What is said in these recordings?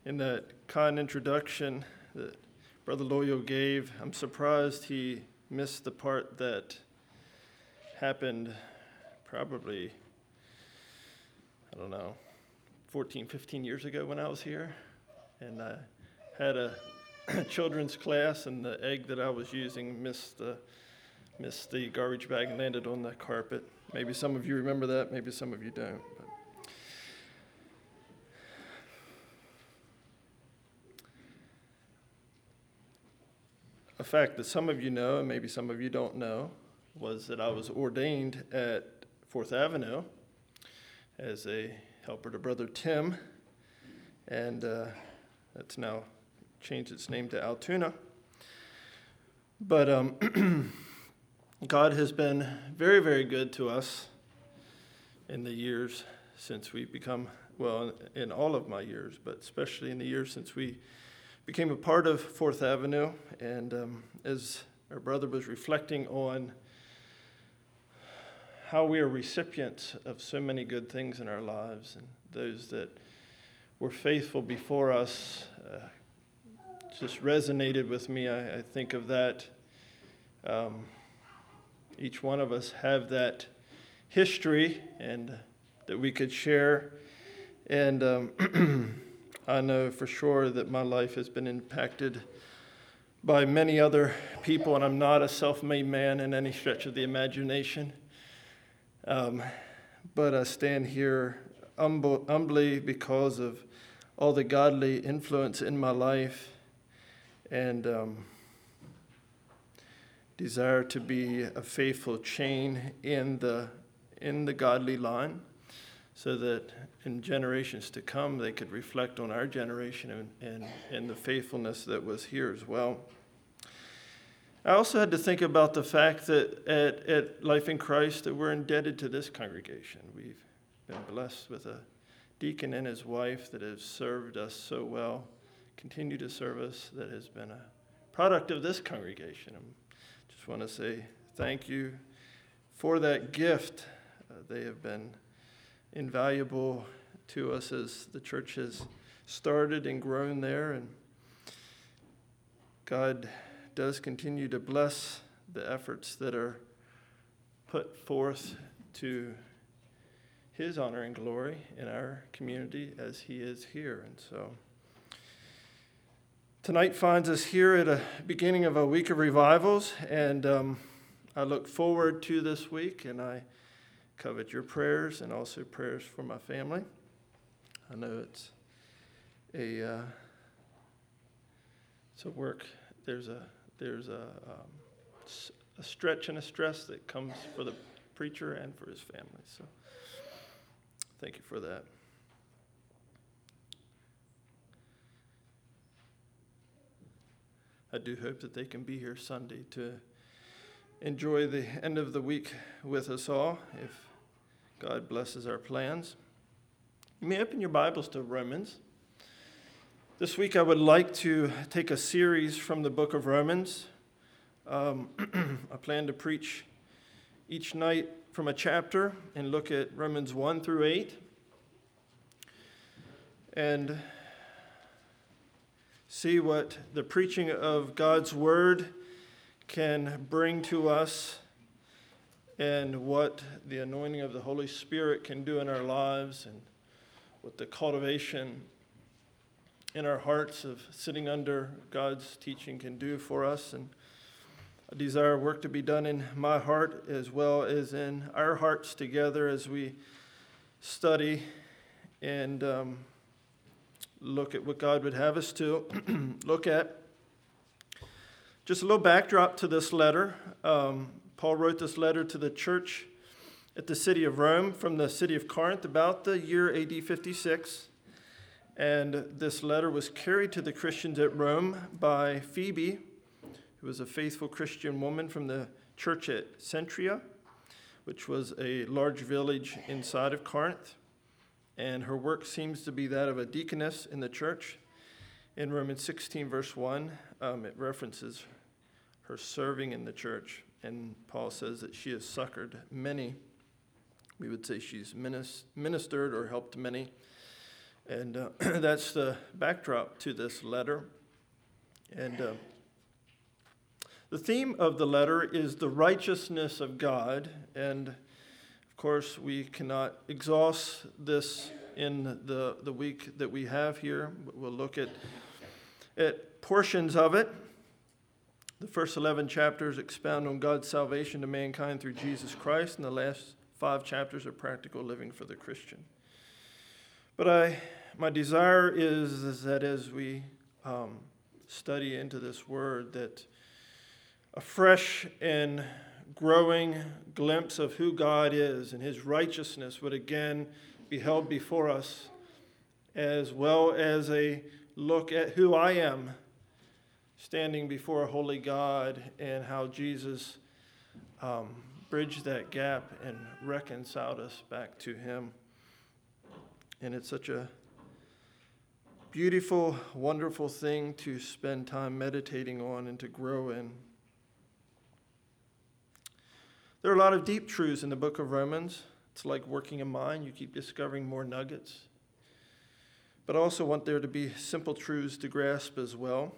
In that kind introduction that Brother Loyo gave, I'm surprised he missed the part that happened probably, 14, 15 years ago when I was here. And I had a children's class, and the egg that I was using missed the garbage bag and landed on the carpet. Maybe some of you remember that, maybe some of you don't. But a fact that some of you know, and maybe some of you don't know, was that I was ordained at 4th Avenue as a helper to Brother Tim, and that's now changed its name to Altoona. But God has been very, very good to us in the years since we become, well, in all of my years, but especially in the years since we became a part of 4th Avenue. And as our brother was reflecting on how we are recipients of so many good things in our lives, and those that were faithful before us, just resonated with me. I think of that. Each one of us have that history and that we could share. And I know for sure that my life has been impacted by many other people, and I'm not a self-made man in any stretch of the imagination. But I stand here humbly because of all the godly influence in my life, and desire to be a faithful chain in the godly line, so that in generations to come they could reflect on our generation and the faithfulness that was here as well. I also had to think about the fact that at Life in Christ that we're indebted to this congregation. We've been blessed with a deacon and his wife that have served us so well, continue to serve us, that has been a product of this congregation. I just want to say thank you for that gift. They have been invaluable to us as the church has started and grown there, and God does continue to bless the efforts that are put forth to His honor and glory in our community as He is here. And so tonight finds us here at a beginning of a week of revivals, and I look forward to this week, and I covet your prayers and also prayers for my family. I know it's a work. There's a stretch and a stress that comes for the preacher and for his family. So thank you for that. I do hope that they can be here Sunday to enjoy the end of the week with us all, if God blesses our plans. You may open your Bibles to Romans. This week I would like to take a series from the book of Romans. I plan to preach each night from a chapter and look at Romans 1 through 8. And see what the preaching of God's word can bring to us, and what the anointing of the Holy Spirit can do in our lives, and what the cultivation in our hearts of sitting under God's teaching can do for us. And I desire work to be done in my heart as well as in our hearts together as we study and look at what God would have us to look at. Just a little backdrop to this letter. Paul wrote this letter to the church at the city of Rome from the city of Corinth about the year AD 56. And this letter was carried to the Christians at Rome by Phoebe, who was a faithful Christian woman from the church at Centria, which was a large village inside of Corinth. And her work seems to be that of a deaconess in the church. In Romans 16, verse 1, it references her serving in the church. And Paul says that she has succored many. We would say she's ministered or helped many. And that's the backdrop to this letter. And the theme of the letter is the righteousness of God. And of course, we cannot exhaust this in the week that we have here. We'll look at portions of it. The first 11 chapters expound on God's salvation to mankind through Jesus Christ, and the last 5 chapters are practical living for the Christian. But my desire is that as we study into this word, that a fresh and growing glimpse of who God is and his righteousness would again be held before us, as well as a look at who I am standing before a holy God and how Jesus bridged that gap and reconciled us back to him. And it's such a beautiful, wonderful thing to spend time meditating on and to grow in. There are a lot of deep truths in the book of Romans. It's like working a mine. You keep discovering more nuggets. But I also want there to be simple truths to grasp as well.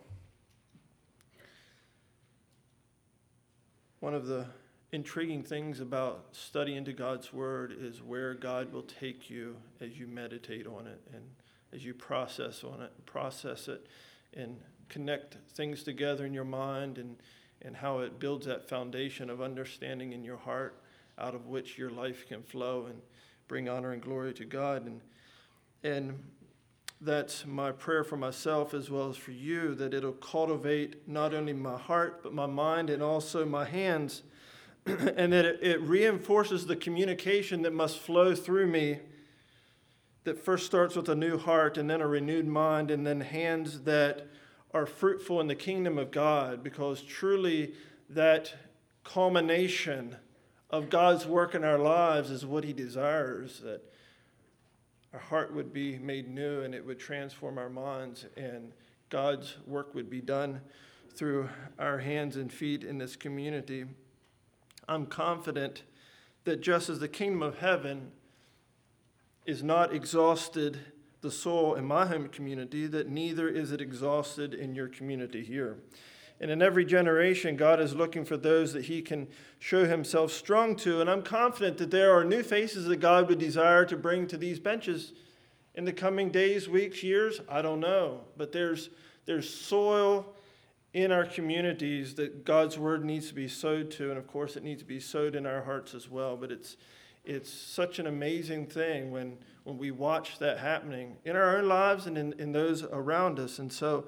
One of the intriguing things about studying into God's word is where God will take you as you meditate on it and as you process it and connect things together in your mind and how it builds that foundation of understanding in your heart out of which your life can flow and bring honor and glory to God. And that's my prayer for myself as well as for you, that it'll cultivate not only my heart, but my mind and also my hands, and that it reinforces the communication that must flow through me, that first starts with a new heart and then a renewed mind and then hands that are fruitful in the kingdom of God, because truly that culmination of God's work in our lives is what he desires, that our heart would be made new and it would transform our minds, and God's work would be done through our hands and feet in this community. I'm confident that just as the kingdom of heaven is not exhausted the soul in my home community, that neither is it exhausted in your community here. And in every generation, God is looking for those that he can show himself strong to. And I'm confident that there are new faces that God would desire to bring to these benches in the coming days, weeks, years. I don't know. But there's soil in our communities that God's word needs to be sowed to. And of course, it needs to be sowed in our hearts as well. But it's such an amazing thing when we watch that happening in our own lives and in those around us. And so,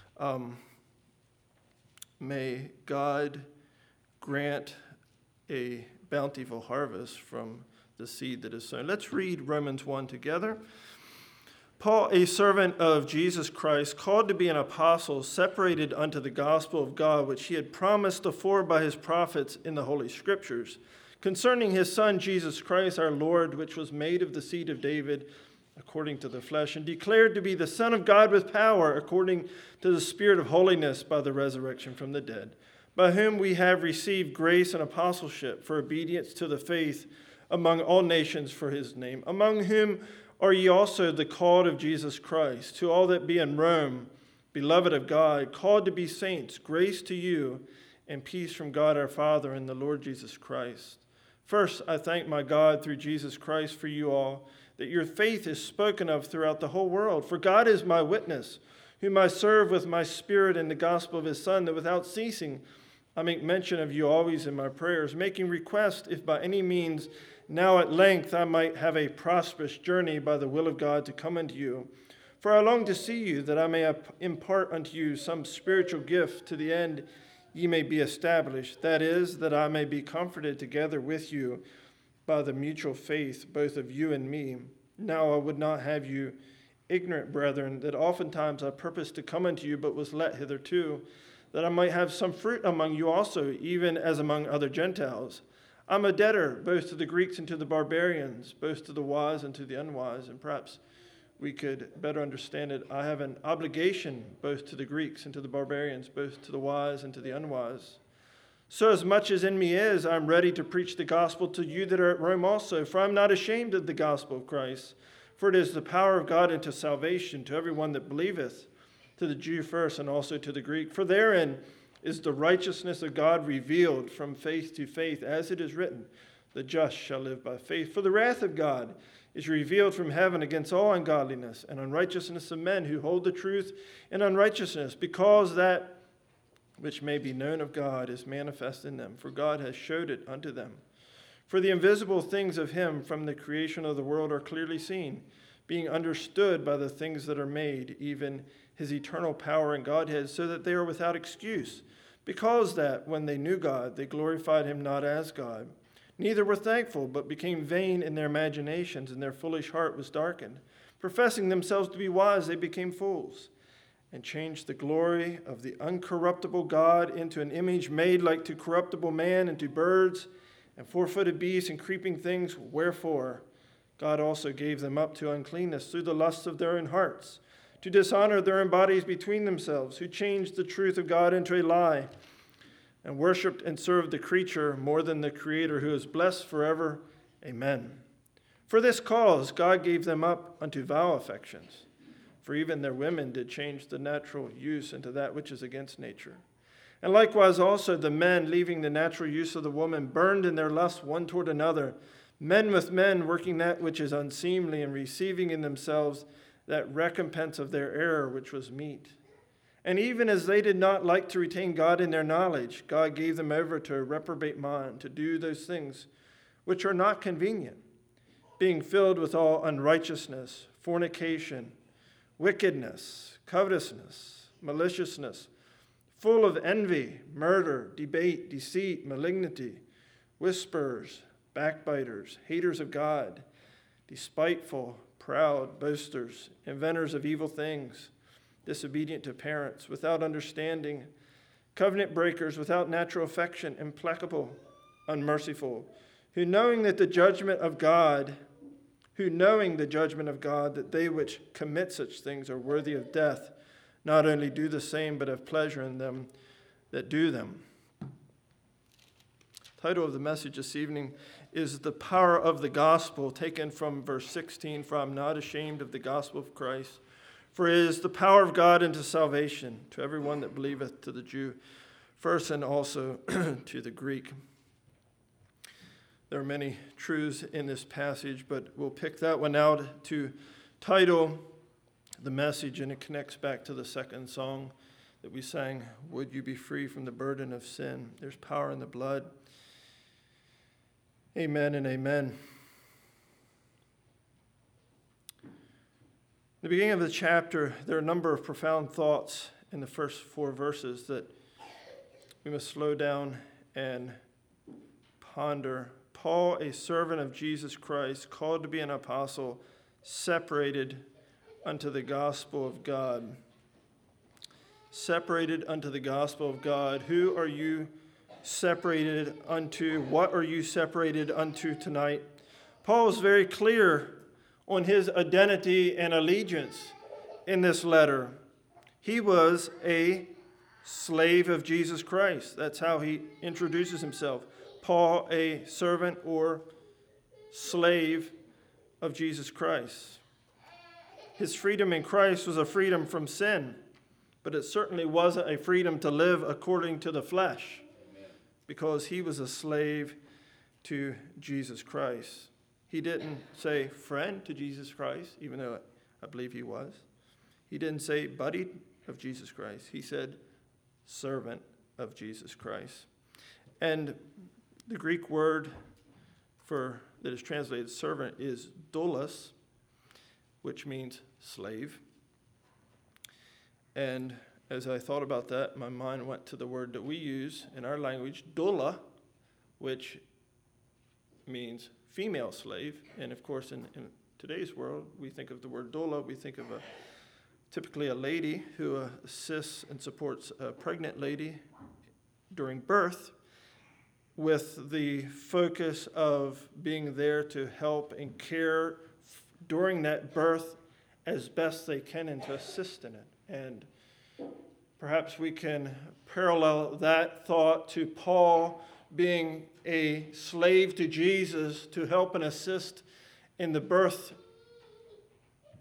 may God grant a bountiful harvest from the seed that is sown. Let's read Romans 1 together. Paul, a servant of Jesus Christ, called to be an apostle, separated unto the gospel of God, which he had promised afore by his prophets in the Holy Scriptures, concerning his Son Jesus Christ our Lord, which was made of the seed of David, according to the flesh, and declared to be the Son of God with power, according to the Spirit of holiness, by the resurrection from the dead, by whom we have received grace and apostleship for obedience to the faith among all nations for his name, among whom are ye also the called of Jesus Christ, to all that be in Rome, beloved of God, called to be saints, grace to you and peace from God our Father and the Lord Jesus Christ. First, I thank my God through Jesus Christ for you all, that your faith is spoken of throughout the whole world. For God is my witness, whom I serve with my spirit in the gospel of his Son, that without ceasing I make mention of you always in my prayers, making request, if by any means now at length I might have a prosperous journey by the will of God to come unto you. For I long to see you, that I may impart unto you some spiritual gift, to the end ye may be established, that is, that I may be comforted together with you by the mutual faith, both of you and me. Now I would not have you ignorant, brethren, that oftentimes I purposed to come unto you, but was let hitherto, that I might have some fruit among you also, even as among other Gentiles. I'm a debtor both to the Greeks and to the barbarians, both to the wise and to the unwise. And perhaps we could better understand it. I have an obligation both to the Greeks and to the barbarians, both to the wise and to the unwise. So as much as in me is, I'm ready to preach the gospel to you that are at Rome also, for I'm not ashamed of the gospel of Christ. For it is the power of God unto salvation to everyone that believeth, to the Jew first and also to the Greek. For therein is the righteousness of God revealed from faith to faith, as it is written, the just shall live by faith. For the wrath of God is revealed from heaven against all ungodliness and unrighteousness of men who hold the truth in unrighteousness, because that which may be known of God is manifest in them, for God has showed it unto them. For the invisible things of him from the creation of the world are clearly seen, being understood by the things that are made, even his eternal power and Godhead, so that they are without excuse, because that when they knew God, they glorified him not as God, neither were thankful, but became vain in their imaginations, and their foolish heart was darkened. Professing themselves to be wise, they became fools, and changed the glory of the uncorruptible God into an image made like to corruptible man, and to birds, and four-footed beasts, and creeping things. Wherefore God also gave them up to uncleanness through the lusts of their own hearts, to dishonor their own bodies between themselves, who changed the truth of God into a lie, and worshipped and served the creature more than the Creator, who is blessed forever. Amen. For this cause God gave them up unto vile affections, for even their women did change the natural use into that which is against nature. And likewise also the men, leaving the natural use of the woman, burned in their lust one toward another, men with men, working that which is unseemly, and receiving in themselves that recompense of their error which was meet. And even as they did not like to retain God in their knowledge, God gave them over to a reprobate mind, to do those things which are not convenient, being filled with all unrighteousness, fornication, wickedness, covetousness, maliciousness, full of envy, murder, debate, deceit, malignity, whisperers, backbiters, haters of God, despiteful, proud, boasters, inventors of evil things, disobedient to parents, without understanding, covenant breakers, without natural affection, implacable, unmerciful, who knowing the judgment of God, that they which commit such things are worthy of death, not only do the same, but have pleasure in them that do them. The title of the message this evening is The Power of the Gospel, taken from verse 16, for I'm not ashamed of the gospel of Christ, for it is the power of God unto salvation to everyone that believeth, to the Jew first and also to the Greek. There are many truths in this passage, but we'll pick that one out to title the message, and it connects back to the second song that we sang, Would You Be Free from the Burden of Sin? There's power in the blood. Amen and amen. In the beginning of the chapter, there are a number of profound thoughts in the first 4 verses that we must slow down and ponder. Paul, a servant of Jesus Christ, called to be an apostle, separated unto the gospel of God. Separated unto the gospel of God. Who are you separated unto? What are you separated unto tonight? Paul is very clear on his identity and allegiance in this letter. He was a slave of Jesus Christ. That's how he introduces himself. Paul, a servant or slave of Jesus Christ. His freedom in Christ was a freedom from sin, but it certainly wasn't a freedom to live according to the flesh, because he was a slave to Jesus Christ. He didn't say friend to Jesus Christ, even though I believe he was. He didn't say buddy of Jesus Christ. He said servant of Jesus Christ. And the Greek word that is translated servant is doulos, which means slave. And as I thought about that, my mind went to the word that we use in our language, doula, which means female slave. And of course, in today's world, we think of the word doula, we think of typically a lady who assists and supports a pregnant lady during birth, with the focus of being there to help and care during that birth as best they can and to assist in it. And perhaps we can parallel that thought to Paul being a slave to Jesus to help and assist in the birth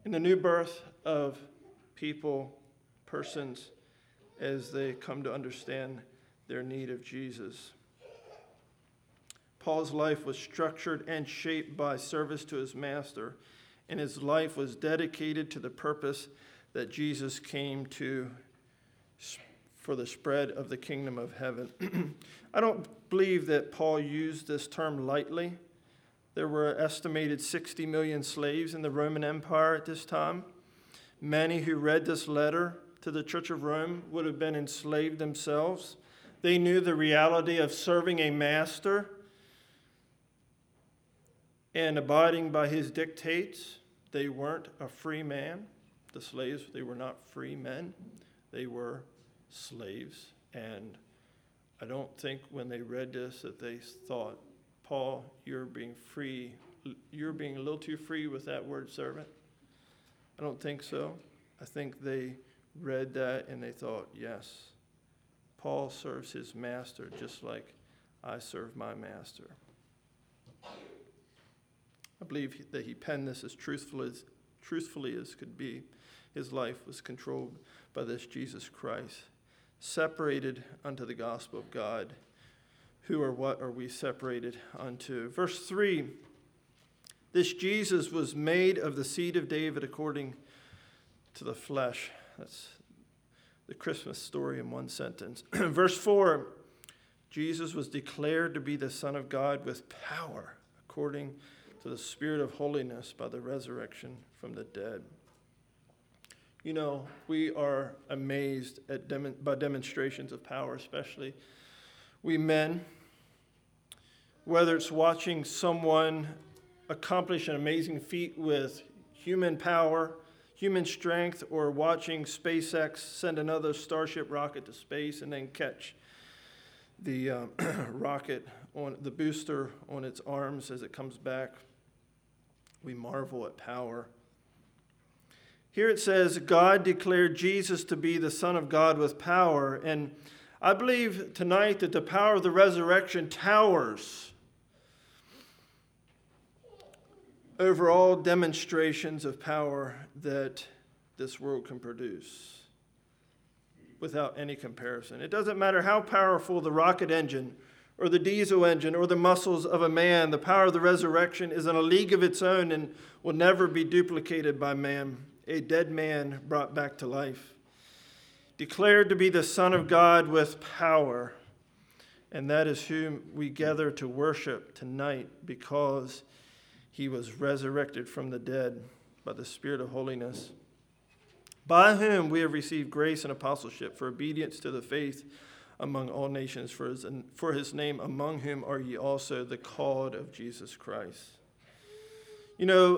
in the new birth of persons, as they come to understand their need of Jesus. Paul's life was structured and shaped by service to his master, and his life was dedicated to the purpose that Jesus came to for the spread of the kingdom of heaven. I don't believe that Paul used this term lightly. There were an estimated 60 million slaves in the Roman Empire at this time. Many who read this letter to the Church of Rome would have been enslaved themselves. They knew the reality of serving a master and abiding by his dictates. They weren't a free man. The slaves, they were not free men. They were slaves. And I don't think when they read this that they thought, Paul, you're being free. You're being a little too free with that word servant. I don't think so. I think they read that and they thought, yes, Paul serves his master just like I serve my master. I believe that he penned this as truthfully as could be. His life was controlled by this Jesus Christ, separated unto the gospel of God. Who or what are we separated unto? Verse 3, this Jesus was made of the seed of David according to the flesh. That's the Christmas story in one sentence. Verse 4, Jesus was declared to be the Son of God with power according to the Spirit of holiness by the resurrection from the dead. You know, we are amazed by demonstrations of power, especially we men. Whether it's watching someone accomplish an amazing feat with human power, human strength, or watching SpaceX send another Starship rocket to space and then catch the rocket on the booster on its arms as it comes back, we marvel at power. Here it says, God declared Jesus to be the Son of God with power. And I believe tonight that the power of the resurrection towers over all demonstrations of power that this world can produce without any comparison. It doesn't matter how powerful the rocket engine or the diesel engine or the muscles of a man, the power of the resurrection is in a league of its own and will never be duplicated by man. A dead man brought back to life, declared to be the Son of God with power. And that is whom we gather to worship tonight, because he was resurrected from the dead by the Spirit of holiness, by whom we have received grace and apostleship for obedience to the faith among all nations, for his name, among whom are ye also the called of Jesus Christ. You know,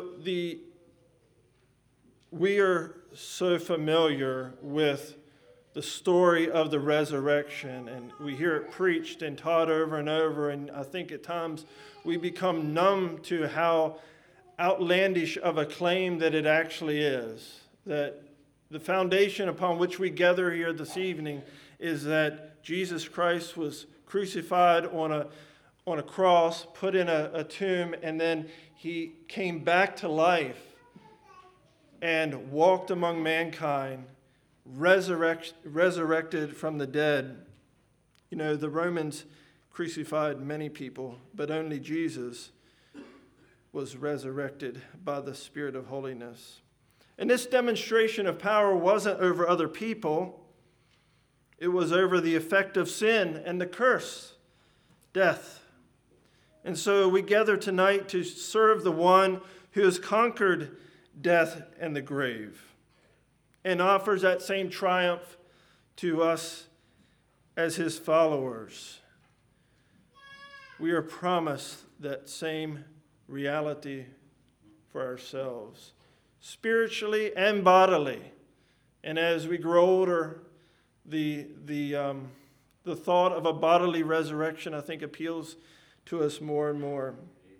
we are so familiar with the story of the resurrection, and we hear it preached and taught over and over, and I think at times we become numb to how outlandish of a claim that it actually is. That the foundation upon which we gather here this evening is that Jesus Christ was crucified on a cross, put in a tomb, and then he came back to life and walked among mankind, resurrected from the dead. You know, the Romans crucified many people, but only Jesus was resurrected by the Spirit of holiness. And this demonstration of power wasn't over other people. It was over the effect of sin and the curse, death. And so we gather tonight to serve the one who has conquered death and the grave, and offers that same triumph to us as his followers. We are promised that same reality for ourselves, spiritually and bodily. And as we grow older, the thought of a bodily resurrection, I think, appeals to us more and more.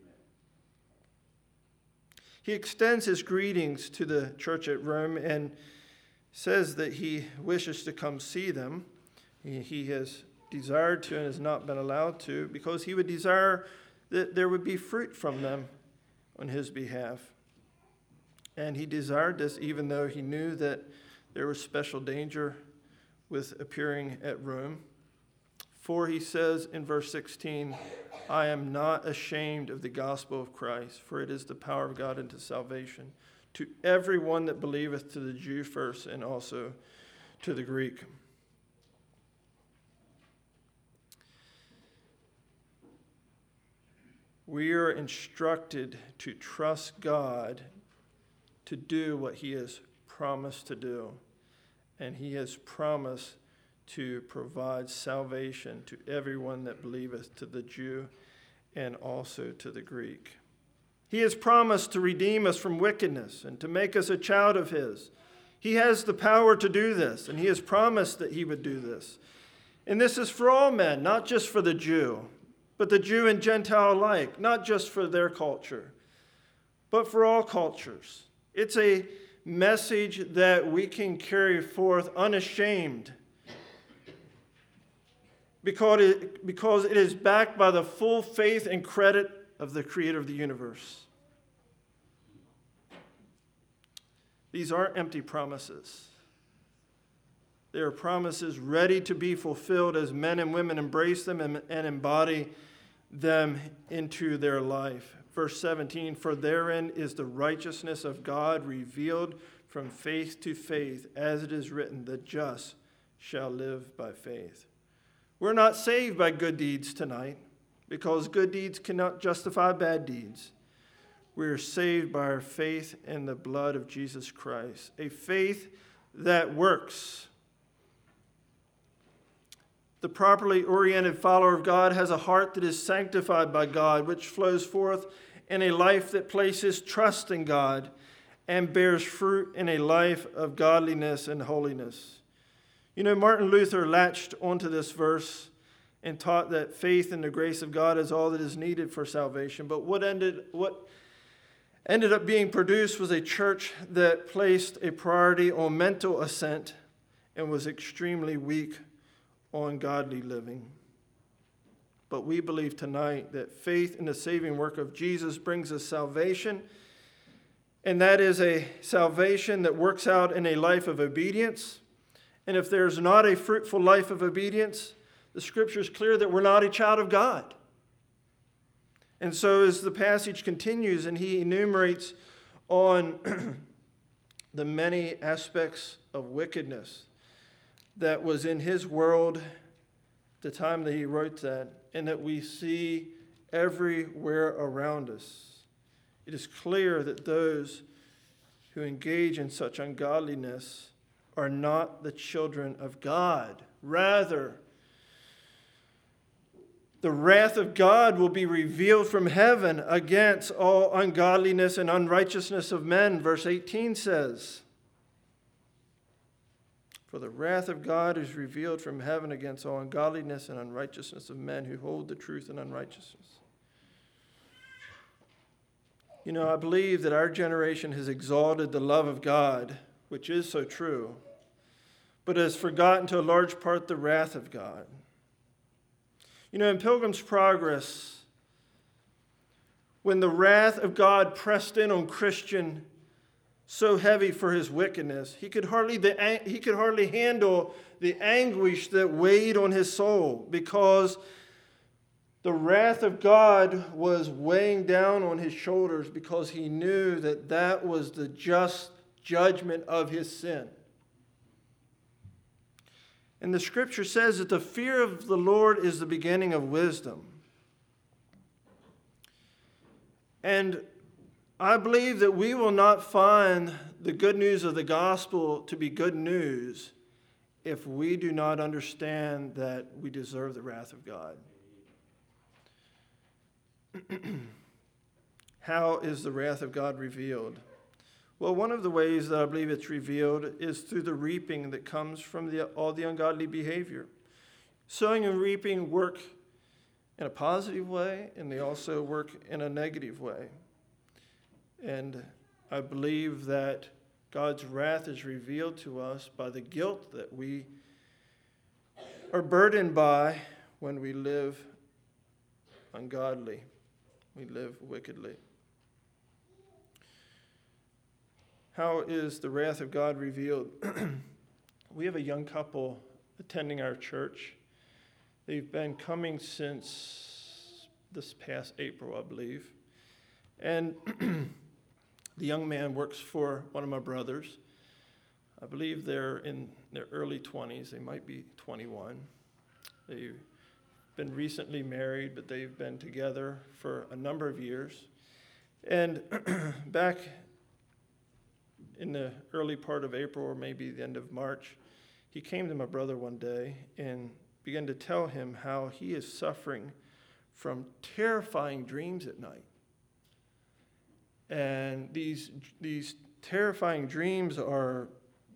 He extends his greetings to the church at Rome and says that he wishes to come see them. He has desired to and has not been allowed to, because he would desire that there would be fruit from them on his behalf. And he desired this even though he knew that there was special danger with appearing at Rome. For he says in verse 16, I am not ashamed of the gospel of Christ, for it is the power of God unto salvation, to everyone that believeth, to the Jew first, and also to the Greek. We are instructed to trust God to do what he has promised to do. And he has promised to provide salvation to everyone that believeth, to the Jew and also to the Greek. He has promised to redeem us from wickedness and to make us a child of his. He has the power to do this, and he has promised that he would do this. And this is for all men, not just for the Jew, but the Jew and Gentile alike, not just for their culture, but for all cultures. It's a message that we can carry forth unashamed because it is backed by the full faith and credit of the Creator of the universe. These aren't empty promises. They are promises ready to be fulfilled as men and women embrace them and embody them into their life. Verse 17, for therein is the righteousness of God revealed from faith to faith, as it is written, the just shall live by faith. We're not saved by good deeds tonight, because good deeds cannot justify bad deeds. We are saved by our faith in the blood of Jesus Christ, a faith that works. The properly oriented follower of God has a heart that is sanctified by God, which flows forth in a life that places trust in God and bears fruit in a life of godliness and holiness. You know, Martin Luther latched onto this verse and taught that faith in the grace of God is all that is needed for salvation. But what ended up being produced was a church that placed a priority on mental assent and was extremely weak on godly living. But we believe tonight that faith in the saving work of Jesus brings us salvation, and that is a salvation that works out in a life of obedience. And if there's not a fruitful life of obedience, the Scripture is clear that we're not a child of God. And so as the passage continues and he enumerates on the many aspects of wickedness that was in his world at the time that he wrote that, and that we see everywhere around us, it is clear that those who engage in such ungodliness are not the children of God. Rather, the wrath of God will be revealed from heaven against all ungodliness and unrighteousness of men, verse 18 says. For the wrath of God is revealed from heaven against all ungodliness and unrighteousness of men who hold the truth in unrighteousness. You know, I believe that our generation has exalted the love of God, which is so true, but has forgotten to a large part the wrath of God. You know, in Pilgrim's Progress, when the wrath of God pressed in on Christian so heavy for his wickedness, he could hardly handle the anguish that weighed on his soul, because the wrath of God was weighing down on his shoulders, because he knew that that was the just judgment of his sin. And the Scripture says that the fear of the Lord is the beginning of wisdom. And I believe that we will not find the good news of the gospel to be good news if we do not understand that we deserve the wrath of God. How is the wrath of God revealed? Well, one of the ways that I believe it's revealed is through the reaping that comes from all the ungodly behavior. Sowing and reaping work in a positive way, and they also work in a negative way. And I believe that God's wrath is revealed to us by the guilt that we are burdened by when we live ungodly, we live wickedly. How is the wrath of God revealed? We have a young couple attending our church. They've been coming since this past April, I believe. And the young man works for one of my brothers. I believe they're in their early 20s. They might be 21. They've been recently married, but they've been together for a number of years. And back in the early part of April, or maybe the end of March, he came to my brother one day and began to tell him how he is suffering from terrifying dreams at night. And these terrifying dreams are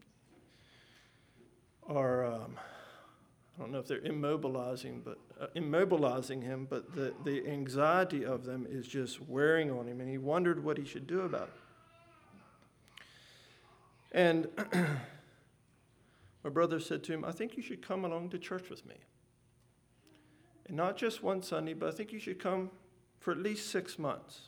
I don't know if they're immobilizing him, but the anxiety of them is just wearing on him, and he wondered what he should do about it. And my brother said to him, I think you should come along to church with me. And not just one Sunday, but I think you should come for at least 6 months.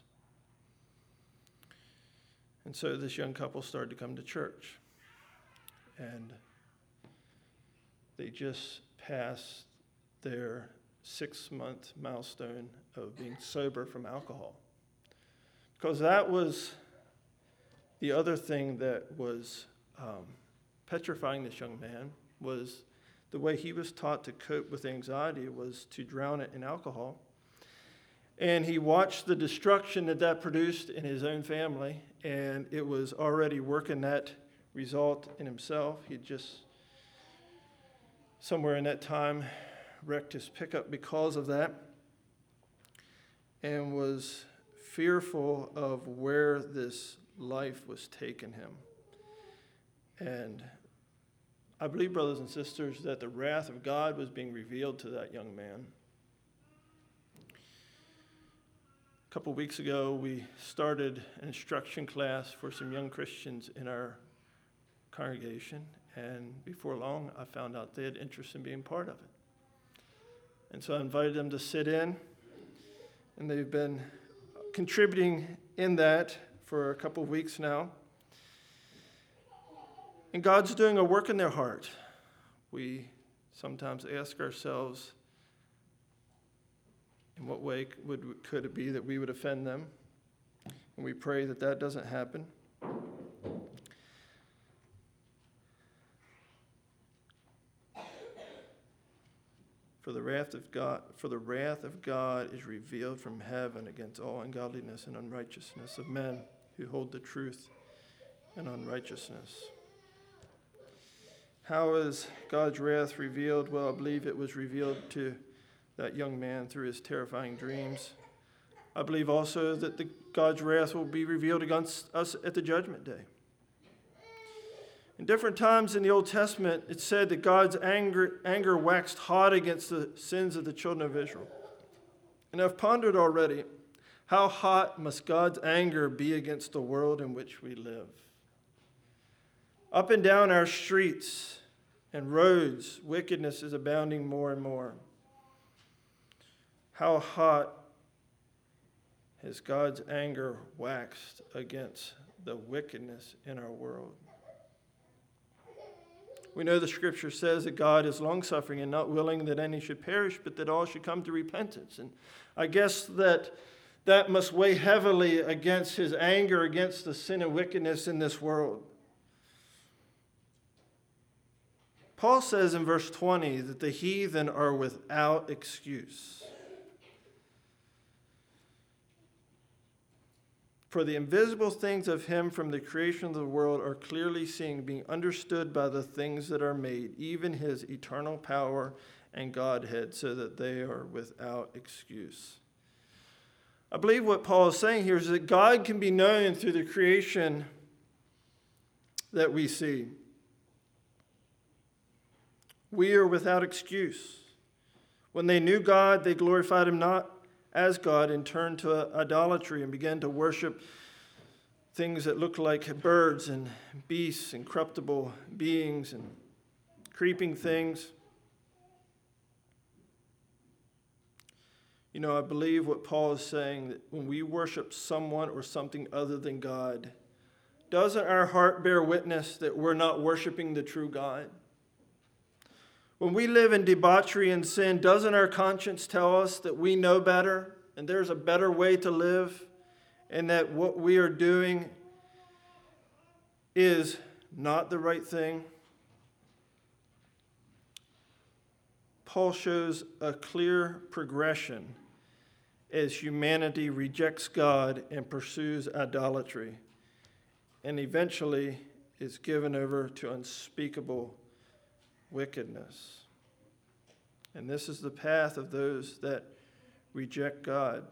And so this young couple started to come to church. And they just passed their 6-month milestone of being sober from alcohol. Because that was the other thing that was petrifying this young man, was the way he was taught to cope with anxiety was to drown it in alcohol. And he watched the destruction that produced in his own family, and it was already working that result in himself. He just, somewhere in that time, wrecked his pickup because of that, and was fearful of where this life was taking him. And I believe, brothers and sisters, that the wrath of God was being revealed to that young man. A couple weeks ago, we started an instruction class for some young Christians in our congregation, and before long, I found out they had interest in being part of it. And so I invited them to sit in, and they've been contributing in that for a couple of weeks now. And God's doing a work in their heart. We sometimes ask ourselves, in what way could it be that we would offend them? And we pray that that doesn't happen. For the wrath of God is revealed from heaven against all ungodliness and unrighteousness of men who hold the truth in unrighteousness. How is God's wrath revealed? Well, I believe it was revealed to that young man through his terrifying dreams. I believe also that God's wrath will be revealed against us at the judgment day. In different times in the Old Testament, it said that God's anger waxed hot against the sins of the children of Israel. And I've pondered already, how hot must God's anger be against the world in which we live? Up and down our streets and roads, wickedness is abounding more and more. How hot has God's anger waxed against the wickedness in our world? We know the scripture says that God is long-suffering and not willing that any should perish, but that all should come to repentance. And I guess that must weigh heavily against his anger against the sin and wickedness in this world. Paul says in verse 20 that the heathen are without excuse. For the invisible things of him from the creation of the world are clearly seen, being understood by the things that are made, even his eternal power and Godhead, so that they are without excuse. I believe what Paul is saying here is that God can be known through the creation that we see. We are without excuse. When they knew God, they glorified him not as God and turned to idolatry and began to worship things that looked like birds and beasts and corruptible beings and creeping things. You know, I believe what Paul is saying, that when we worship someone or something other than God, doesn't our heart bear witness that we're not worshiping the true God? When we live in debauchery and sin, doesn't our conscience tell us that we know better and there's a better way to live and that what we are doing is not the right thing? Paul shows a clear progression as humanity rejects God and pursues idolatry, and eventually is given over to unspeakable wickedness. And this is the path of those that reject God.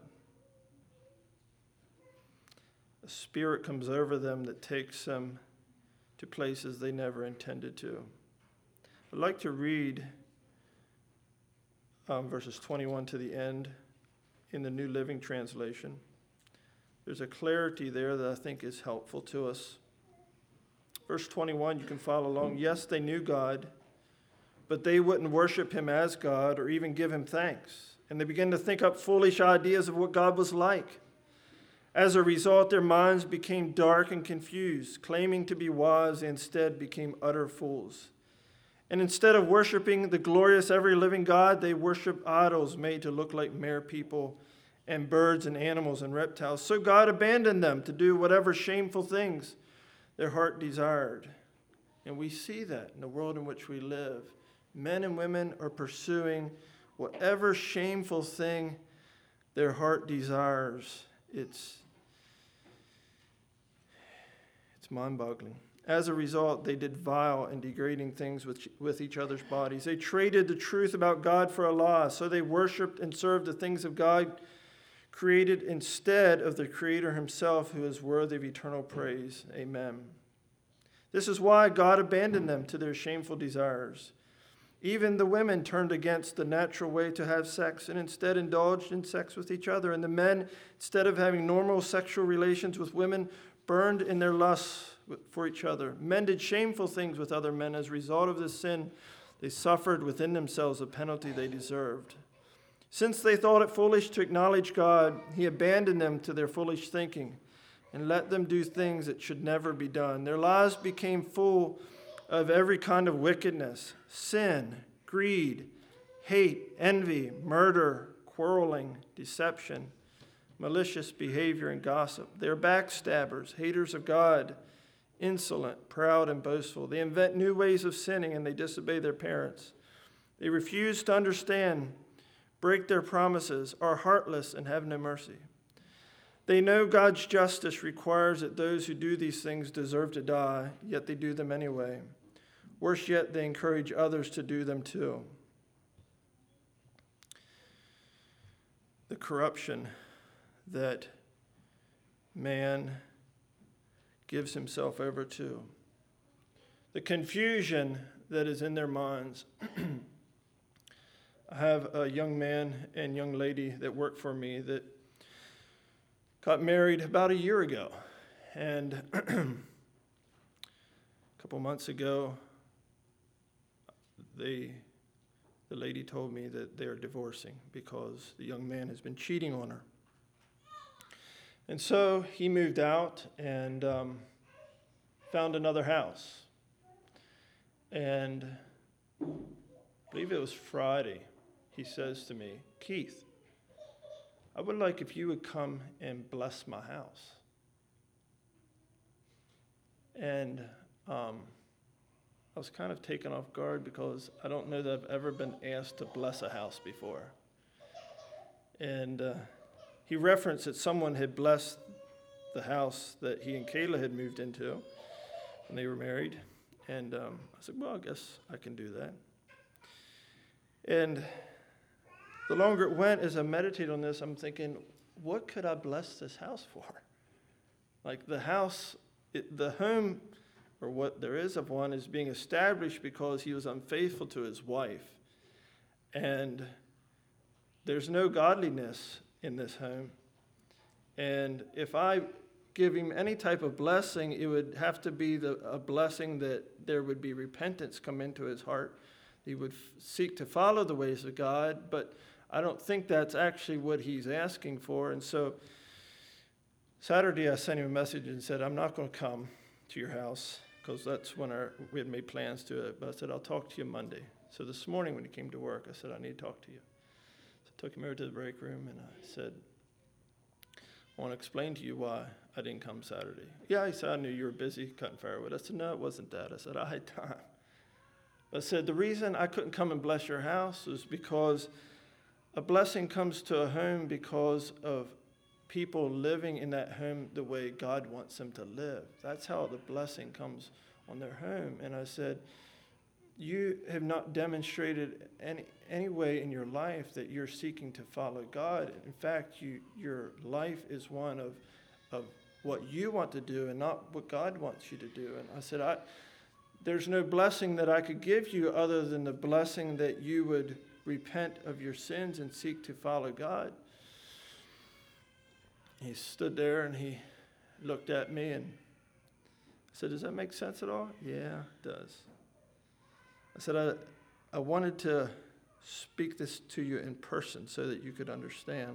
A spirit comes over them that takes them to places they never intended to. I'd like to read verses 21 to the end in the New Living Translation. There's a clarity there that I think is helpful to us. Verse 21, you can follow along. Yes, they knew God, but they wouldn't worship him as God or even give him thanks. And they began to think up foolish ideas of what God was like. As a result, their minds became dark and confused. Claiming to be wise, they instead became utter fools. And instead of worshiping the glorious, ever-living God, they worshiped idols made to look like mere people and birds and animals and reptiles. So God abandoned them to do whatever shameful things their heart desired. And we see that in the world in which we live. Men and women are pursuing whatever shameful thing their heart desires. It's mind-boggling. As a result, they did vile and degrading things with each other's bodies. They traded the truth about God for a lie, so they worshiped and served the things of God created instead of the Creator himself, who is worthy of eternal praise. Amen. This is why God abandoned them to their shameful desires. Even the women turned against the natural way to have sex and instead indulged in sex with each other. And the men, instead of having normal sexual relations with women, burned in their lusts for each other. Men did shameful things with other men. As a result of this sin, they suffered within themselves a penalty they deserved. Since they thought it foolish to acknowledge God, he abandoned them to their foolish thinking and let them do things that should never be done. Their lives became full of every kind of wickedness, sin, greed, hate, envy, murder, quarreling, deception, malicious behavior, and gossip. They are backstabbers, haters of God, insolent, proud, and boastful. They invent new ways of sinning and they disobey their parents. They refuse to understand, break their promises, are heartless, and have no mercy. They know God's justice requires that those who do these things deserve to die, yet they do them anyway. Worse yet, they encourage others to do them too. The corruption that man gives himself over to. The confusion that is in their minds. I have a young man and young lady that work for me that got married about a year ago. And a couple months ago, the lady told me that they're divorcing because the young man has been cheating on her. And so he moved out and found another house. And I believe it was Friday, he says to me, "Keith, I would like if you would come and bless my house." And I was kind of taken off guard because I don't know that I've ever been asked to bless a house before. And he referenced that someone had blessed the house that he and Kayla had moved into when they were married. And I said, well, I guess I can do that. And the longer it went, as I meditated on this, I'm thinking, what could I bless this house for? Like the house, the home, or what there is of one, is being established because he was unfaithful to his wife. And there's no godliness in this home. And if I give him any type of blessing, it would have to be a blessing that there would be repentance come into his heart. He would seek to follow the ways of God, but I don't think that's actually what he's asking for. And so Saturday I sent him a message and said, I'm not going to come to your house, because that's when we had made plans to it. But I said, I'll talk to you Monday. So this morning when he came to work, I said, I need to talk to you. So I took him over to the break room, and I said, I want to explain to you why I didn't come Saturday. Yeah, he said, I knew you were busy cutting firewood. I said, no, it wasn't that. I said, I had time. I said, the reason I couldn't come and bless your house is because a blessing comes to a home because of people living in that home the way God wants them to live. That's how the blessing comes on their home. And I said, you have not demonstrated any way in your life that you're seeking to follow God. In fact, your life is one of what you want to do and not what God wants you to do. And I said, there's no blessing that I could give you other than the blessing that you would repent of your sins and seek to follow God. He stood there and he looked at me and said, does that make sense at all? Yeah, it does. I said, I wanted to speak this to you in person so that you could understand.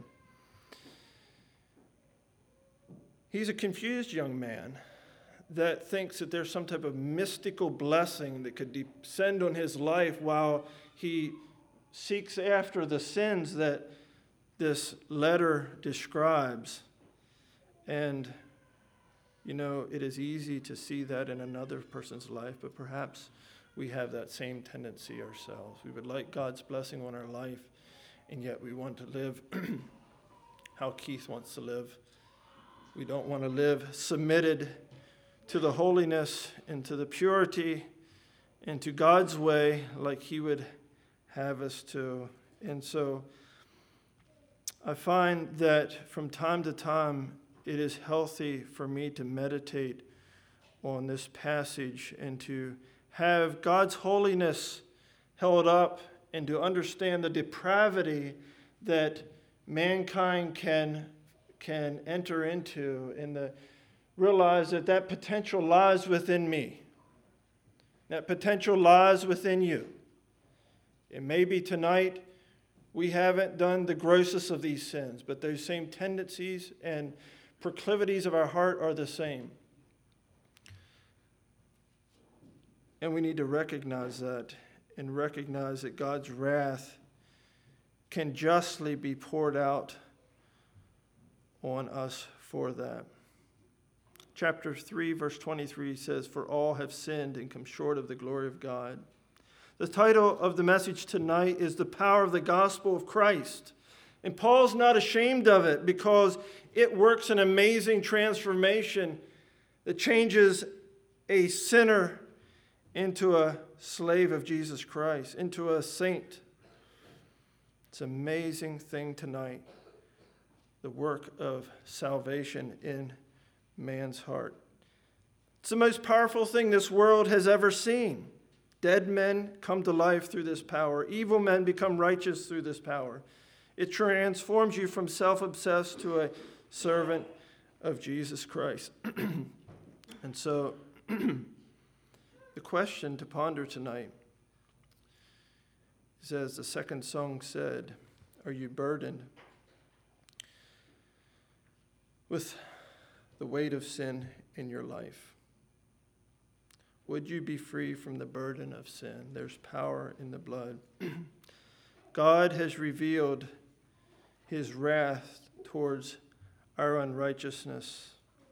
He's a confused young man that thinks that there's some type of mystical blessing that could descend on his life while he seeks after the sins that this letter describes. And, it is easy to see that in another person's life, but perhaps we have that same tendency ourselves. We would like God's blessing on our life, and yet we want to live how Keith wants to live. We don't want to live submitted to the holiness and to the purity and to God's way like he would have us to. And so I find that from time to time it is healthy for me to meditate on this passage and to have God's holiness held up and to understand the depravity that mankind can enter into and realize that potential lies within me. That potential lies within you. It may be tonight we haven't done the grossest of these sins, but those same tendencies and proclivities of our heart are the same. And we need to recognize that and recognize that God's wrath can justly be poured out on us for that. Chapter 3, verse 23 says, "For all have sinned and come short of the glory of God." The title of the message tonight is "The Power of the Gospel of Christ." And Paul's not ashamed of it because it works an amazing transformation that changes a sinner into a slave of Jesus Christ, into a saint. It's an amazing thing tonight, the work of salvation in man's heart. It's the most powerful thing this world has ever seen. Dead men come to life through this power. Evil men become righteous through this power. It transforms you from self-obsessed to a servant of Jesus Christ. And so the question to ponder tonight is, as the second song said, are you burdened with the weight of sin in your life? Would you be free from the burden of sin? There's power in the blood. God has revealed his wrath towards our unrighteousness.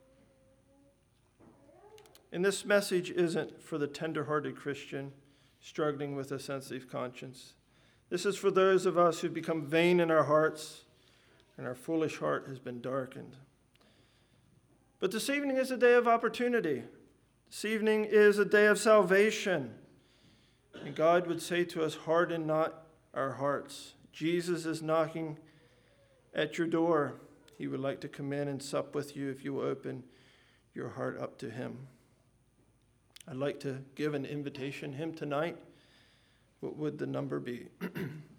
And this message isn't for the tender-hearted Christian struggling with a sensitive conscience. This is for those of us who become vain in our hearts and our foolish heart has been darkened. But this evening is a day of opportunity. This evening is a day of salvation. And God would say to us, harden not our hearts. Jesus is knocking at your door. He would like to come in and sup with you if you will open your heart up to him. I'd like to give an invitation to him tonight. What would the number be?